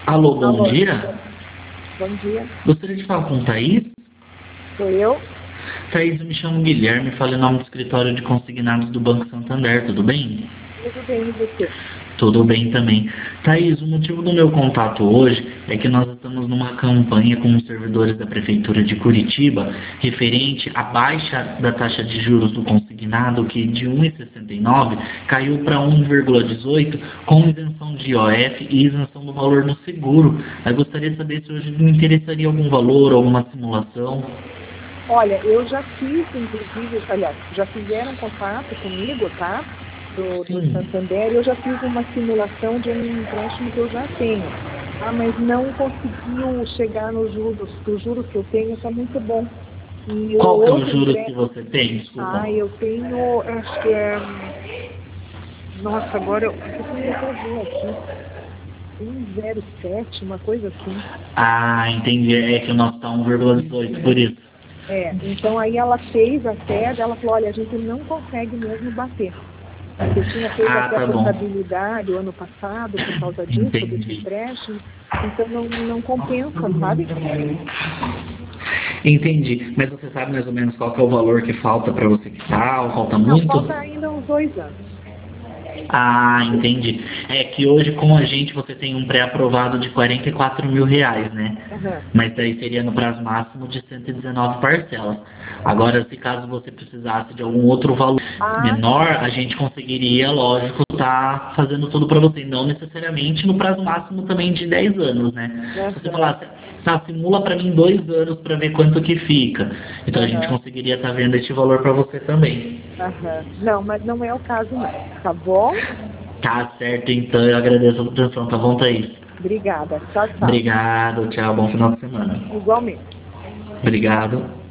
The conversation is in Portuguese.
Alô, bom Alô, dia. bom dia. Gostaria de falar com o Thaís. Sou eu? Thaís, eu me chamo Guilherme, falo em nome do escritório de consignados do Banco Santander, tudo bem? Tudo bem, e você? Tudo bem também. Thaís, o motivo do meu contato hoje é que nós estamos numa campanha com os servidores da Prefeitura de Curitiba referente à baixa da taxa de juros do consignado, que de 1,69 caiu para 1,18, com isenção de IOF e isenção do valor no seguro. Eu gostaria de saber se hoje me interessaria algum valor, alguma simulação. Olha, eu já fiz, inclusive, aliás, já fizeram contato comigo, tá? Do Sim. Santander, eu já fiz uma simulação de um empréstimo que eu já tenho. Ah, mas não conseguiu chegar nos juros, porque os juros que eu tenho está muito bom. E o Qual que é o outro juros que empréstimo, você tem? Desculpa. eu tenho, acho que é. Nossa, agora eu tenho que até ver aqui. 1,07, uma coisa assim. Ah, entendi. É que o nosso tá 1,18, por isso. Então aí ela fez a TED, ela falou, olha, a gente não consegue mesmo bater. Porque tinha feito Ah, até a tá bom. portabilidade o ano passado por causa disso, desse Entendi. empréstimo, então não compensa, sabe? Entendi. Mas você sabe mais ou menos qual que é o valor que falta para você quitar, ou falta Não, muito? falta ainda uns 2 anos. Ah, entendi. É que hoje com a gente você tem um pré-aprovado de R$ 44.000, né? Aham. Mas daí seria no prazo máximo de 119 parcelas. Agora, se caso você precisasse de algum outro valor Ah, menor, sim. a gente conseguiria, lógico, estar fazendo tudo para você. Não necessariamente no prazo máximo também de 10 anos, né? Se você Aham, falasse, tá, simula para mim 2 anos para ver quanto que fica. Então a gente aham, conseguiria estar vendo esse valor para você também. aham. Não, mas não é o caso não, tá bom? Tá certo, então eu agradeço a sua atenção, tá bom, Thaís? Obrigada. Tchau, tchau. Obrigado, tchau, bom final de semana. Igualmente. Obrigado.